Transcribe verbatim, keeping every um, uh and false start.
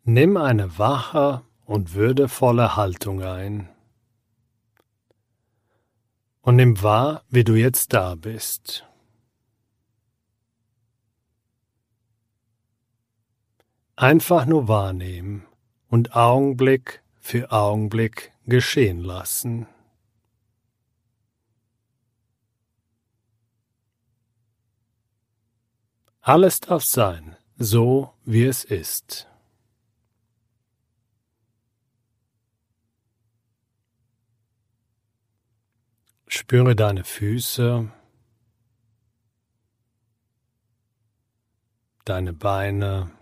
Nimm eine wache und würdevolle Haltung ein. Und nimm wahr, wie du jetzt da bist. Einfach nur wahrnehmen und Augenblick für Augenblick geschehen lassen. Alles darf sein, so wie es ist. Spüre deine Füße, deine Beine,